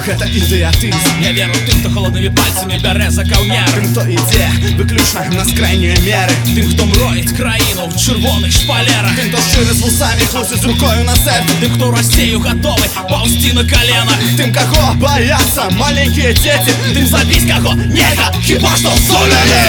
Ох, это ідіотизм. Я вірю тим, хто холодними пальцями бере за кав'яр. Тим, хто йде виключно на крайні міри. Тим, хто мроїть країну в червоних шпалерах. Тим, хто щире з вусами, хлопці з рукою на серці. Тим, хто Росію готовий ползти на колено. Тим, кого боятся маленькие дети. Тим, забить кого нельзя, хіба що солені.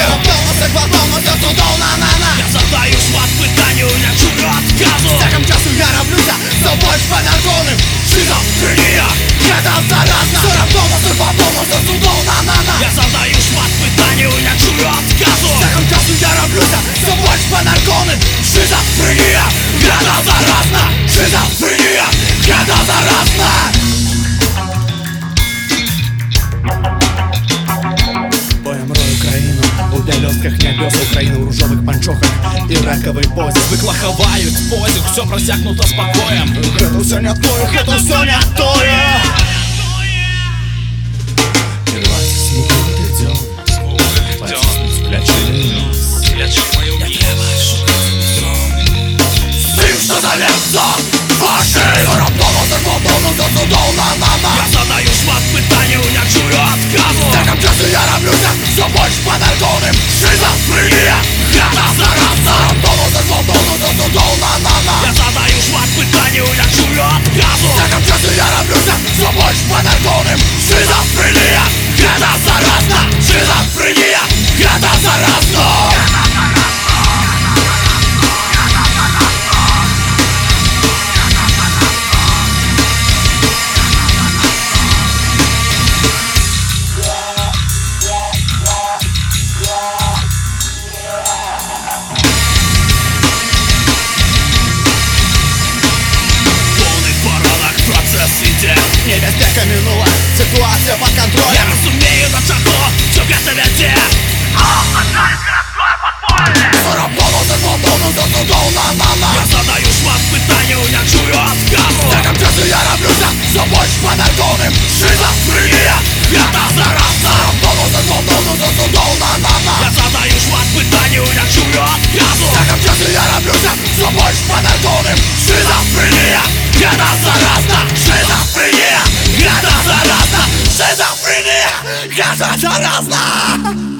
Я задаю шмат питань, не чую отказу. Всяком часу я роблюся все больше понятонным. Шизофрения, это заразно. Все равно все судов на. Я задаю шмат питань, не чую отказу. Всяком часу я роблюся все больше понятонным. Шизофрения, это заразно. Шизофрения, это заразно. Боем рою Украину, у пелёстках небес, Украину в ружовых панчохах и раковой позе. Звыкла ховають позик, все просякнуто спокоєм. Это все не то, это все не то. Прервать смуглый идём, потиснуть плечи вниз. С тем, что зовется фашизм. Я задаю шмат питань, не чую отказу. Всяком часу я роблюся все больше понятонным. Шизофрения, это заразно. Я задаю шмат питань, не чую отказу. Всяком часу я роблюся все больше понятонным. Шизофрения, это заразно. Шизофрения, это заразно. Небезпека минула, ситуация под контролем. Я розумію, до чого тебе це веде. Я задаю шмат питань, не чую отказу. Всяком часу я роблюся все больше понятонным. Шизофрения, это заразно. Я задаю шмат питань, не чую отказу. Всяком часу я роблюся все больше понятонным. Шизофрения, это заразно. Шизофрения, это заразно. Шизофрения, это заразно.